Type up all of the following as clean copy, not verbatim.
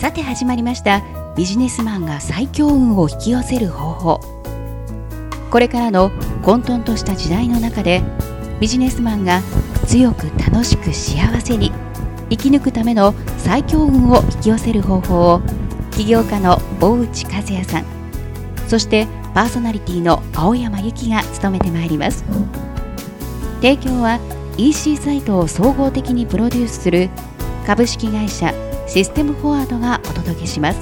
さて始まりました。ビジネスマンが最強運を引き寄せる方法。これからの混沌とした時代の中で、ビジネスマンが強く楽しく幸せに生き抜くための最強運を引き寄せる方法を、起業家の大内和也さん、そしてパーソナリティの青山由紀が務めてまいります。提供は EC サイトを総合的にプロデュースする株式会社システムフォワードがお届けします。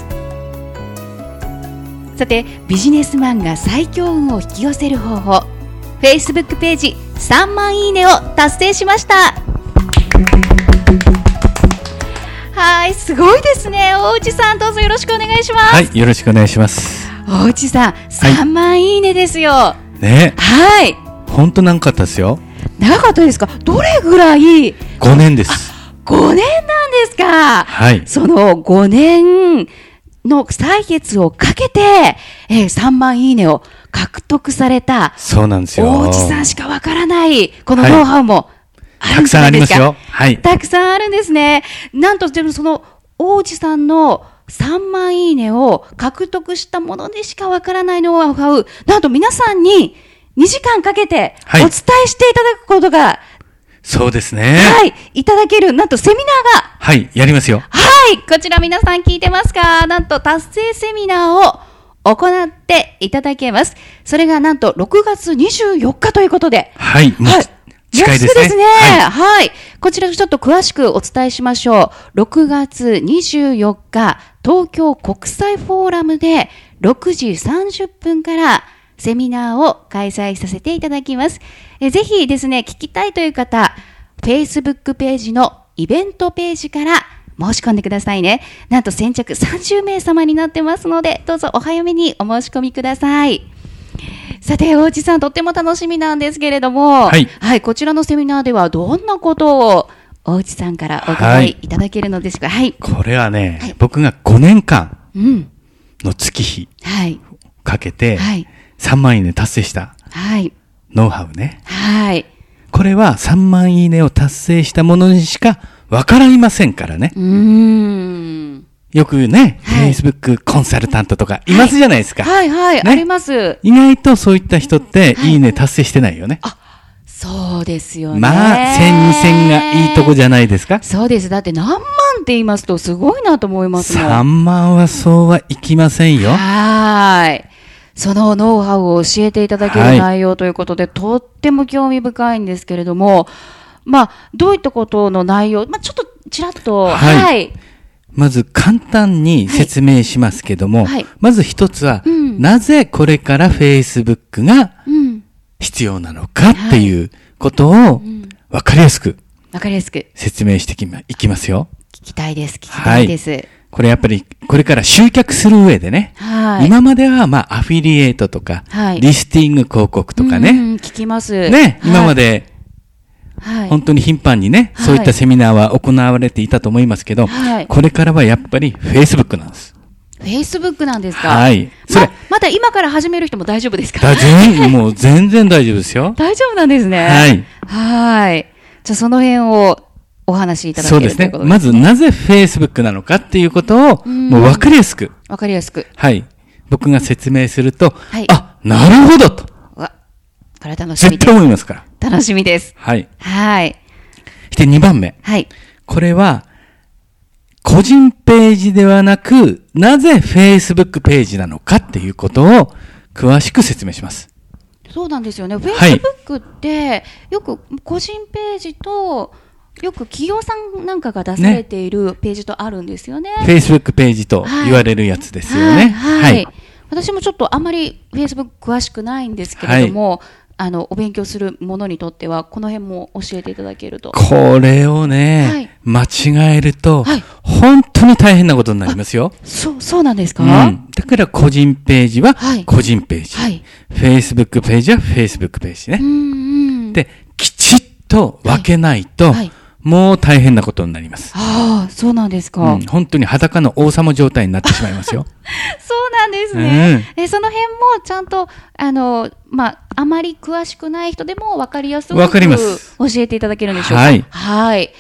さて、ビジネスマンが最強運を引き寄せる方法、 Facebook ページ3万いいねを達成しました。はい、すごいですね。大内さん、どうぞよろしくお願いします。 はい、よろしくお願いします。 大内さん、3万いいねですよ。 ね、 はい。 本当長かったですよ。 長かったですか？どれぐらい？5 年です。 5年なんですか？ はい。 その5年の歳月をかけて、3万いいねを獲得された。 そうなんですよ。 大内さんしかわからないこのノウハウもあるんじゃないですか？たくさんありますよ。はい。たくさんあるんですね。なんとでもその大内さんの3万いいねを獲得したものにしかわからないノウハウ、なんと皆さんに2時間かけてお伝えしていただくことが、 そうですね。 はい、いただける、なんとセミナーが。 はい、やりますよ。 はい、こちら皆さん聞いてますか？なんと達成セミナーを行っていただけます。それがなんと6月24日ということで。 はい、もう近いですね。 もうすぐですね。はい。こちらちょっと詳しくお伝えしましょう。6月24日、東京国際フォーラムで6時30分からセミナーを開催させていただきます。ぜひですね、聞きたいという方、Facebook ページのイベントページから申し込んでくださいね。なんと先着30名様になってますので、どうぞお早めにお申し込みください。さて、大内さん、とっても楽しみなんですけれども、はい、はい、こちらのセミナーではどんなことを大内さんからお伺いいただけるのですか？はい。 これはね、はい、僕が5年間の月日かけて、3万いいね達成した、はい、ノウハウね。はい。これは3万いいねを達成したものにしかわかりませんからね。よくね、はい、Facebook コンサルタントとかいますじゃないですか。はい、はい、はい、ね、あります。意外とそういった人って、いいね達成してないよね。あ、 そうですよね。 まあ、1000、2000がいいとこじゃないですか。 そうです。だって何万って言いますとすごいなと思いますもん。 3万はそうはいきませんよ。 はい。そのノウハウを教えていただける内容ということで、とっても興味深いんですけれども、まあ、どういったことの内容、まあ、ちょっとちらっと、はい。 まず簡単に説明しますけども、まず一つは、なぜこれから Facebook が必要なのかっていうことを分かりやすく説明していきますよ。 聞きたいです。聞きたいです。 これやっぱりこれから集客する上でね、今まではまあアフィリエイトとか、リスティング広告とかね、 聞きます。 ね、今まで本当に頻繁にね、そういったセミナーは行われていたと思いますけど、これからはやっぱり Facebook なんです。 Facebook なんですか？ はい。 また今から始める人も大丈夫ですか？ もう全然大丈夫ですよ。 大丈夫なんですね。はい。はい。じゃあその辺をお話しいただけるということですね。 そうですね。まずなぜ Facebook なのかっていうことを、もう分かりやすく。 分かりやすく。 はい。僕が説明すると、あ、なるほどと。 これは楽しみです。 絶対思いますから。 楽しみです。 はい。 はい。 して2番目。はい。これは、個人ページではなく、なぜ Facebook ページなのかっていうことを詳しく説明します。 そうなんですよね。Facebook って、よく個人ページと、よく企業さんなんかが出されているページとあるんですよね。 Facebook ページと言われるやつですよね。 はい。私もちょっとあんまり Facebook 詳しくないんですけれども、お勉強するものにとっては、この辺も教えていただけると。 これをね、間違えると、本当に大変なことになりますよ。 そうなんですか？ だから個人ページは個人ページ。Facebook ページは Facebook ページね。で、きちっと分けないと、もう大変なことになります。 ああ、そうなんですか。 本当に裸の王様状態になってしまいますよ。 そうなんですね。その辺もちゃんと、あまり詳しくない人でも分かりやすく教えていただけるんでしょうか。はい。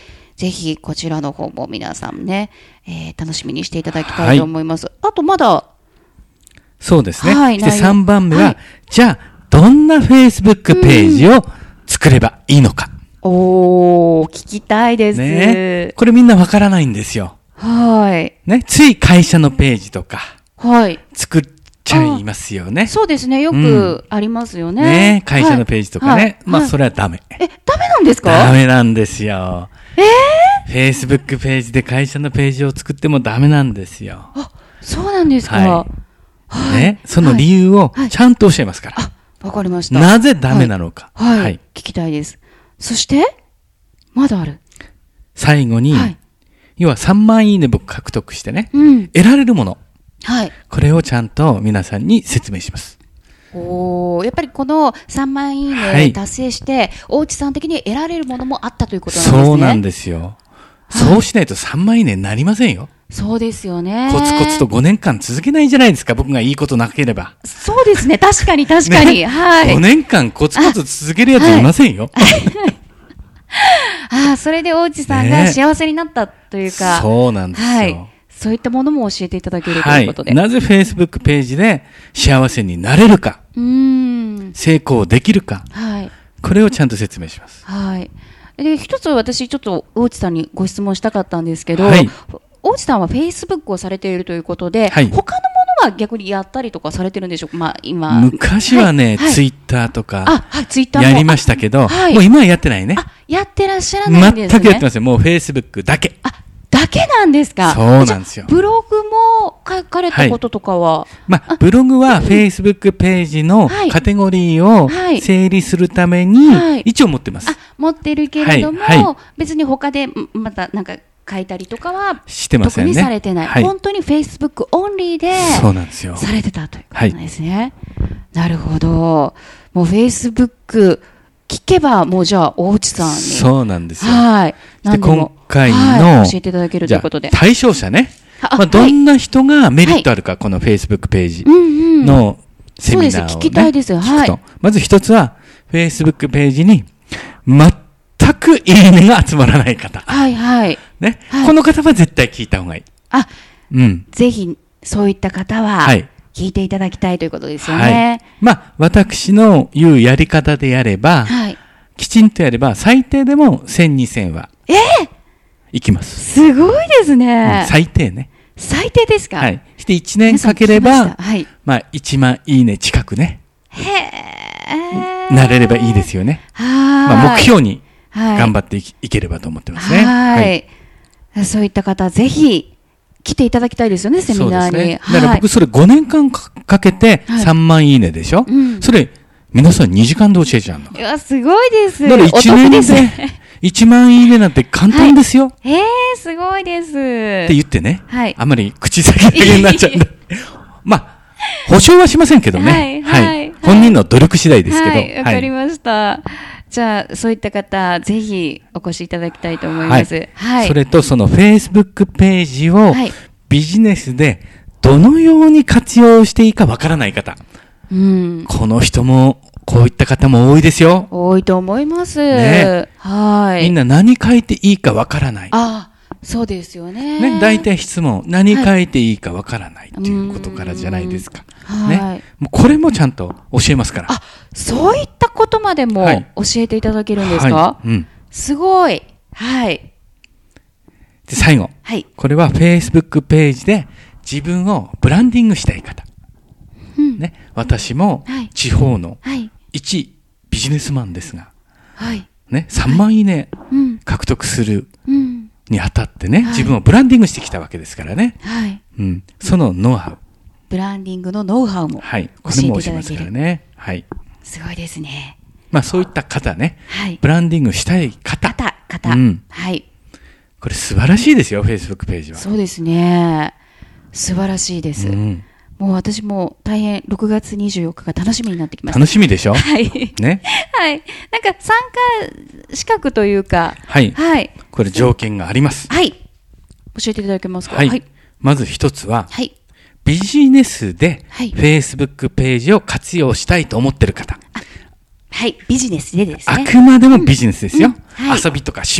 ぜひこちらの方も皆さんね、楽しみにしていただきたいと思います。あとまだ。 そうですね。で、3番目は、じゃあ、どんな Facebook ページを作ればいいのか。 聞きたいです。 ね。これみんなわからないんですよ。 はい。 ね。つい会社のページとか。はい。作っちゃいますよね。 そうですね。よくありますよね。 ね。会社のページとかね。まあ、それはダメ。 ダメなんですか？ ダメなんですよ。Facebook ページで会社のページを作ってもダメなんですよ。 そうなんですか。 ね。その理由をちゃんと教えますから。 わかりました。 なぜダメなのか。 はい。聞きたいです。そして、まだある。 最後に、要は3万いいね僕獲得してね、得られるもの。はい。これをちゃんと皆さんに説明します。 やっぱりこの3万いいね達成して、大内さん的に得られるものもあったということなんですね。 そうなんですよ。そうしないと3万いいねになりませんよ。 そうですよね。 コツコツと5年間続けないじゃないですか。僕がいいことなければ。 そうですね。確かに確かに。はい。 5年間コツコツ続けるやついませんよ。 それで大内さんが幸せになったというか。 そうなんですよ。はい。 そういったものも教えていただけるということで。 なぜ Facebook ページで幸せになれるか。成功できるか。はい。これをちゃんと説明します。 はい。で、一つ私ちょっと大内さんにご質問したかったんですけど、はい。大内さんは Facebook をされているということで、はい、他のものは逆にやったりとかされてるんでしょうか？まあ今。 昔はね、Twitter とか、 Twitter やりましたけど、もう今はやってないね。 やってらっしゃらないんですね。 全くやってません。もう Facebook だけ。 だけなんですか？ そうなんですよ。 ブログも書かれたこととかは、 ブログは Facebook ページのカテゴリーを整理するために、一応持ってます。 持ってるけれども、別に他でまたなんか書いたりとかはしてませんね。 特にされてない。本当に Facebook オンリーでそうなんですよ。 されてたということなんですね。なるほど。もう Facebook聞けばもうじゃあ大内さんに。 そうなんですよ。 はい。 で今回の教えていただけるということで。 対象者ね。どんな人がメリットあるか、この Facebook ページのセミナーをね。そうです。 聞きたいですよ。はい。 まず一つは Facebook ページに全くいいねが集まらない方。はいはい。ね。この方は絶対聞いた方がいい。 ぜひそういった方は聞いていただきたいということですよね。 私の言うやり方でやれば、きちんとやれば最低でも1000、2000はいきます。 すごいですね。 最低ね。 最低ですか？ はい。して1年かければ、1万いいね近くね。なれればいいですよね。目標に頑張っていければと思ってますね。 はい。そういった方、ぜひ来ていただきたいですよね、セミナーに。そうですね。 だから僕それ5年間かけて3万いいねでしょ？それ、皆さん2時間で教えちゃうの。 いや、すごいです。 だから1年で1万いいねなんて簡単ですよ。 すごいです。って言ってね。あまり口先だけになっちゃうんで。保証はしませんけどね。はい。本人の努力次第ですけど。 はい、わかりました。じゃあ、そういった方、ぜひお越しいただきたいと思います。 はい。それと、その Facebook ページをビジネスでどのように活用していいかわからない方。この人も、こういった方も多いですよ。 多いと思います。ね。はい。 みんな何書いていいかわからない。 そうですよね。 ね、大体質問、何書いていいかわからないっていうことからじゃないですか。ね。もうこれもちゃんと教えますから。 そういったことまでも教えていただけるんですか？すごい。はい。 で、最後。はい。これは Facebook ページで自分をブランディングしたい方。ね。私も地方の一ビジネスマンですが。はい。ね。3万いいね獲得する。にあたってね、自分をブランディングしてきたわけですからね。はい。そのノウハウ。 ブランディングのノウハウも教えていただける。これも教えますからね。はい。 すごいですね。 そういった方ね。はい。ブランディングしたい方。はい。これ素晴らしいですよ、Facebook ページは。 そうですね。素晴らしいです。もう私も大変6月24日が楽しみになってきました。 楽しみでしょ？はい。ね。 はい。なんか参加資格というか。 はい。はい。これ条件があります。 はい。教えていただけますか？ はい。まず一つは、はい。ビジネスで Facebook ページを活用したいと思ってる方。 はい。ビジネスでですね。 あくまでもビジネスですよ。遊びとか趣味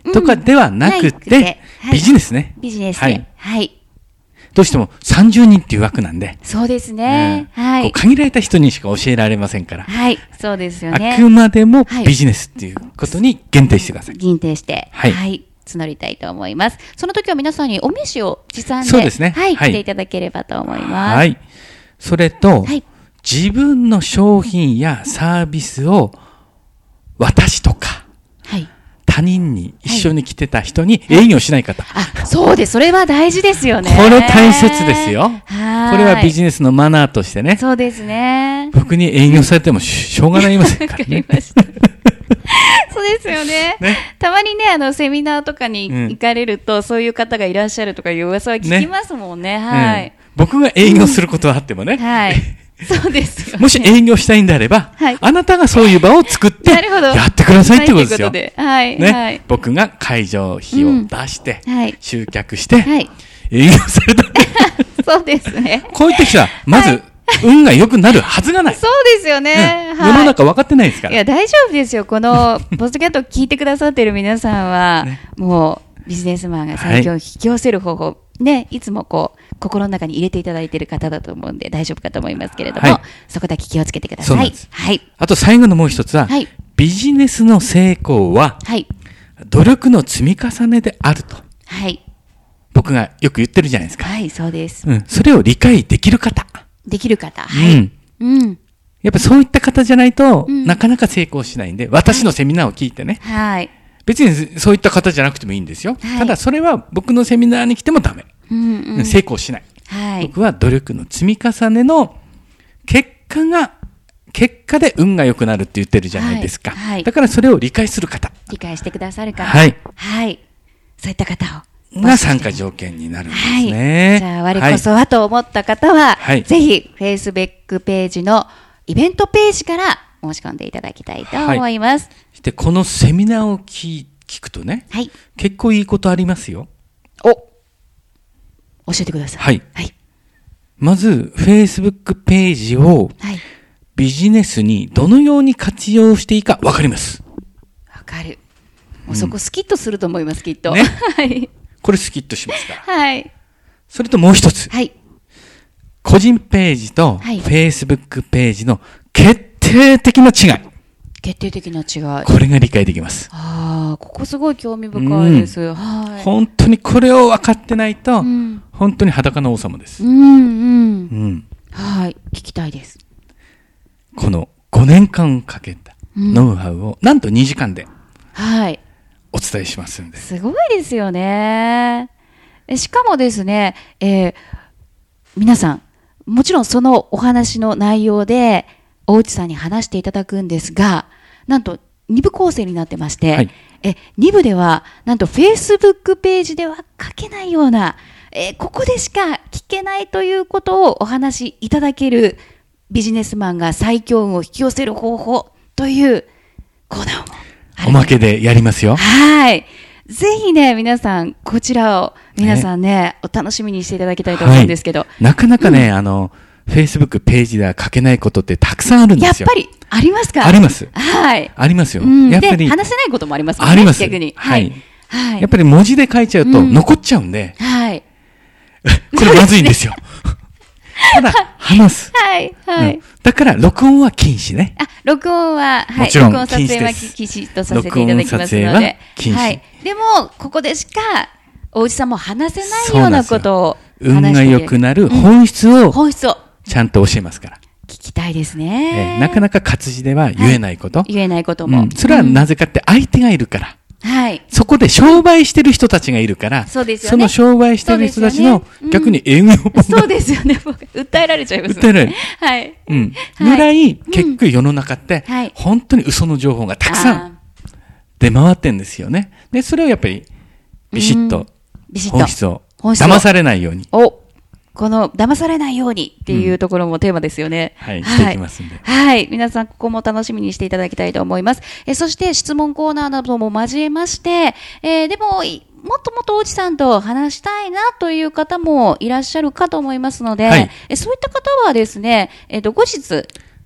とかではなくて、ビジネスね。 ビジネスね。はい。 どうしても30人っていう枠なんで。 そうですね。はい。 限られた人にしか教えられませんから。 はい。そうですよね。 あくまでもビジネスっていうことに限定してください。 限定して。はい。募りたいと思います。その時は皆さんにお名刺を持参で。 そうですね。 はい。来ていただければと思います。 はい。それと、自分の商品やサービスを私とか、他人に一緒に来てた人に営業しない方。 そうです。それは大事ですよね。 これ大切ですよ。これはビジネスのマナーとしてね。 そうですね。 僕に営業されてもしょうがないませんからね。わかりました。 そうですよね。たまにね、セミナーとかに行かれると、そういう方がいらっしゃるとかいう噂は聞きますもんね。はい。 僕が営業することはあってもね。 はい。そうですよね。 もし営業したいんであれば、あなたがそういう場を作って、やってくださいってことですよ。 はい。 ね。僕が会場費を出して、集客して、営業された。 そうですね。 こういった人は、まず、運が良くなるはずがない。 そうですよね。 世の中分かってないですから。 いや、大丈夫ですよ。この、ポッドキャストを聞いてくださっている皆さんは、もう、ビジネスマンが最強を引き寄せる方法、ね、いつも心の中に入れていただいている方だと思うんで大丈夫かと思いますけれども、そこだけ気をつけてください。はい。 あと最後のもう一つは、ビジネスの成功は、努力の積み重ねであると。はい。僕がよく言ってるじゃないですか。 はい、そうです。 それを理解できる方。 できる方。はい。 やっぱそういった方じゃないと、なかなか成功しないんで、私のセミナーを聞いてね。はい。別にそういった方じゃなくてもいいんですよ。ただそれは僕のセミナーに来てもダメ。成功しない。僕は努力の積み重ねの結果で運が良くなるって言ってるじゃないですか。だからそれを理解する方。 理解してくださる方。 はい。 はい。そういった方を。 が参加条件になるんですね。 じゃあ、我こそはと思った方は、ぜひ、Facebook ページのイベントページから申し込んでいただきたいと思います。 で、このセミナーを聞くとね、結構いいことありますよ。 教えてください。 はい。まず、Facebook ページをビジネスにどのように活用していいか分かります。 わかる。もうそこスキッとすると思います、きっと。はい。 これスキッとしますから。 はい。 それともう一つ。はい。個人ページと Facebook ページの決定的な違い。 決定的な違い。 これが理解できます。 ここすごい興味深いです。はい。 本当にこれを分かってないと、本当に裸の王様です。はい。 聞きたいです。 この5年間かけたノウハウを、なんと2時間で、お伝えしますんで。 すごいですよね。しかもですね、皆さん、もちろんそのお話の内容で、大内さんに話していただくんですが、なんと2部構成になってまして、2部では、なんと Facebook ページでは書けないような、ここでしか聞けないということをお話しいただけるビジネスマンが最強運を引き寄せる方法というコーナーもおまけでやりますよ。 はい。ぜひね、皆さん、こちらを、皆さんね、お楽しみにしていただきたいと思うんですけど。 なかなかね、Facebook ページでは書けないことってたくさんあるんですよ。 やっぱり、ありますか？ あります。 はい。 ありますよ。 やっぱり。話せないこともありますもんね。 あります。 逆に。 はい。やっぱり文字で書いちゃうと残っちゃうんで。はい。これまずいんですよ。ただ、話す。 はい。はい。 だから、録音は禁止ね。 録音は、 もちろん録音撮影は禁止とさせていただきますので。はい。でも、ここでしか、おうちさんも話せないようなことを運が良くなる本質を、ちゃんと教えますから。 聞きたいですね。 なかなか活字では言えないこと。 言えないことも。 それはなぜかって相手がいるから。はい。そこで商売してる人たちがいるから、 そうですよね。 その商売してる人たちの逆に営業本そうですよね。訴えられちゃいますね。 訴えられる。 はい。 ぐらい、結局世の中って、本当に嘘の情報がたくさん出回ってんですよね。で、それをやっぱり、ビシッと、本質を、騙されないように。 この騙されないようにっていうところもテーマですよね。 はい、していきますんで。 はい。皆さん、ここも楽しみにしていただきたいと思います。そして、質問コーナーなども交えまして、でも、もっともっとおじさんと話したいなという方もいらっしゃるかと思いますので、そういった方はですね、後日、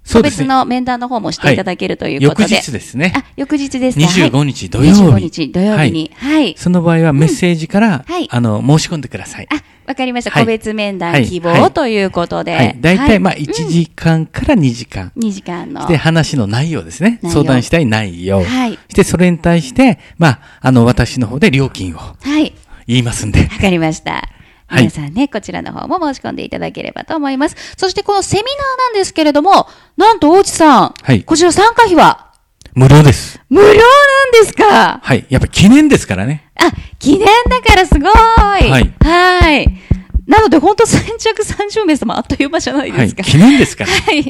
個別の面談の方もしていただけるということで。 翌日ですね。 翌日ですか。 25日土曜日。 25日土曜日に。はい。 その場合はメッセージから、申し込んでください。 わかりました。個別面談希望ということで。 だいたい1時間から2時間。 2時間の。 で、話の内容ですね。相談したい内容。して、それに対して、私の方で料金を。言いますんで。 わかりました。皆さんね、こちらの方も申し込んでいただければと思います。そしてこのセミナーなんですけれども、なんと大内さん。こちら参加費は無料です。 無料なんですか？ はい。やっぱ記念ですからね。 記念だからすごい。はい。なので本当先着30名様あっという間じゃないですか。 記念ですから。 はい。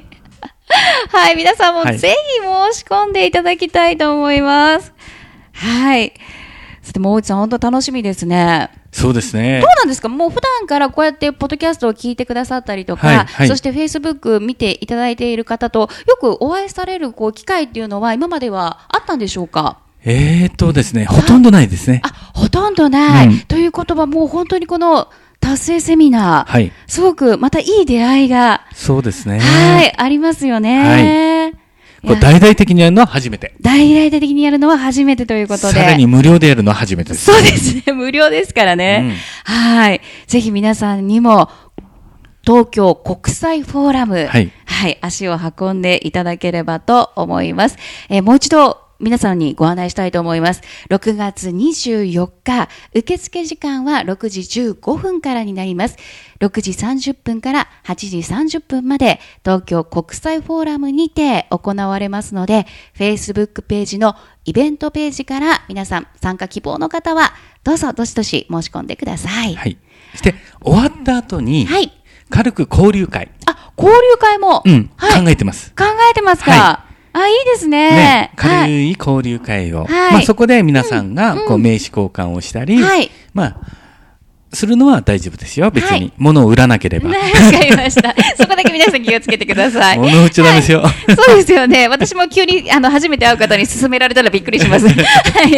皆さんもぜひ申し込んでいただきたいと思います。はい。そしてもう大内さん本当楽しみですね。 そうですね。 どうなんですか？もう普段からこうやってポッドキャストを聞いてくださったりとか、そしてフェイスブック見ていただいている方とよくお会いされる機会っていうのは今まではあったんでしょうか？ ですね、ほとんどないですね。 ほとんどない。ということはもう本当にこの達成セミナー、すごくまたいい出会いが、 そうですね。 ありますよね。 これ大々的にやるのは初めて。 大々的にやるのは初めてということで。 さらに無料でやるのは初めてです。 そうですね。無料ですからね。ぜひ皆さんにも、東京国際フォーラム、足を運んでいただければと思います。もう一度、皆さんにご案内したいと思います。6月24日、受付時間は6時15分からになります。6時30分から8時30分まで東京国際フォーラムにて行われますので、Facebook ページのイベントページから皆さん参加希望の方はどうぞどしどし申し込んでください。 そして終わった後に、軽く交流会。 交流会も、 考えてます。 考えてますか？いいですね。 軽い交流会を。そこで皆さんが名刺交換をしたり、するのは大丈夫ですよ。別に。物を売らなければ。わかりました。そこだけ皆さん気をつけてください。 物売っちゃダメですよ。 そうですよね。私も急に初めて会う方に勧められたらびっくりします。交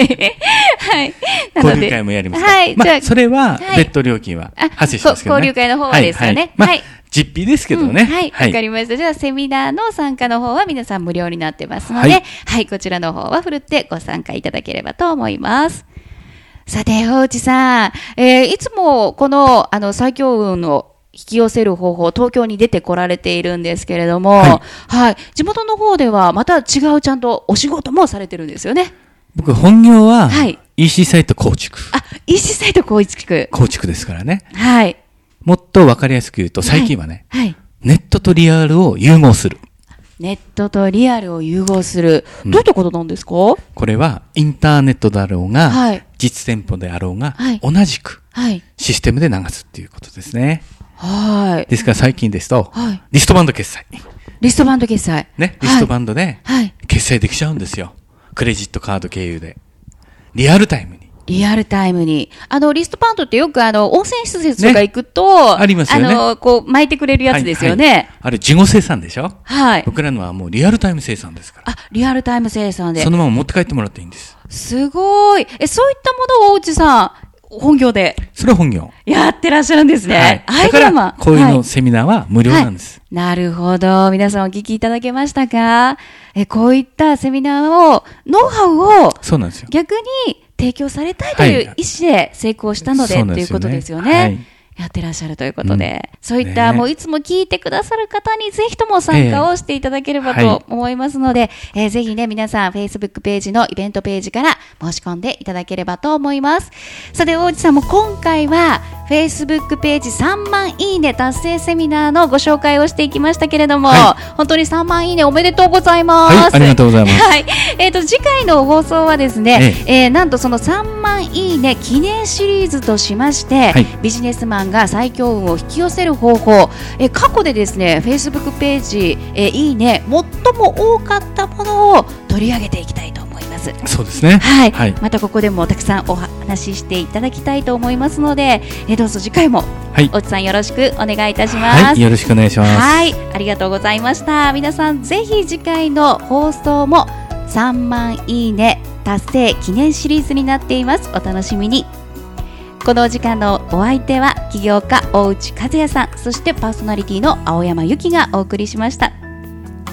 流会もやります。それは別途料金は発生しますけどね。 交流会の方はですよね。 実費ですけどね。 わかりました。じゃあ、セミナーの参加の方は皆さん無料になってますので、こちらの方はふるってご参加いただければと思います。さて、大内さん、いつもこの、最強運を引き寄せる方法、東京に出てこられているんですけれども、地元の方ではまた違うちゃんとお仕事もされてるんですよね。 僕、本業は、EC サイト構築。 EC サイト構築。 構築ですからね。もっとわかりやすく言うと、最近はね、ネットとリアルを融合する。 ネットとリアルを融合する。どういったことなんですか？これは、インターネットだろうが、実店舗であろうが、同じく、システムで流すっていうことですね。ですから最近ですと、リストバンド決済。 リストバンド決済。 ね、リストバンドで、決済できちゃうんですよ。クレジットカード経由で。リアルタイムに。 リアルタイムに。リストバンドってよく温泉施設とか行くと、 ありますよね。 巻いてくれるやつですよね。 あれ、事後生産でしょ？僕らのはもうリアルタイム生産ですから。 リアルタイム生産で。 そのまま持って帰ってもらっていいんです。 すごい。そういったものを大内さん、本業で。 それは本業。 やってらっしゃるんですね。 だから、こういうのセミナーは無料なんです。 なるほど。皆さんお聞きいただけましたか？こういったセミナーを、ノウハウを、 そうなんですよ。 逆に提供されたいという意思で成功したので、ということですよね。やってらっしゃるということで、そういったもういつも聞いてくださる方にぜひとも参加をしていただければと思いますので、ぜひね、皆さん Facebook ページのイベントページから申し込んでいただければと思います。さて、大内さんも今回は Facebook ページ3万いいね達成セミナーのご紹介をしていきましたけれども、本当に3万いいねおめでとうございます。 ありがとうございます。 次回の放送はですね、なんとその3万いいね記念シリーズとしまして、ビジネスマンが最強運を引き寄せる方法、過去でですね Facebook ページ、いいね最も多かったものを取り上げていきたいと思います。 そうですね。 またここでもたくさんお話ししていただきたいと思いますので、どうぞ次回も大内さんよろしくお願いいたします。 よろしくお願いします。 ありがとうございました。皆さんぜひ次回の放送も3万いいね達成記念シリーズになっています。お楽しみに。このお時間のお相手は起業家大内和也さん、そしてパーソナリティの青山由紀がお送りしました。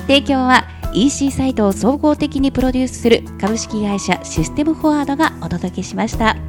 提供は EC サイトを総合的にプロデュースする株式会社システムフォワードがお届けしました。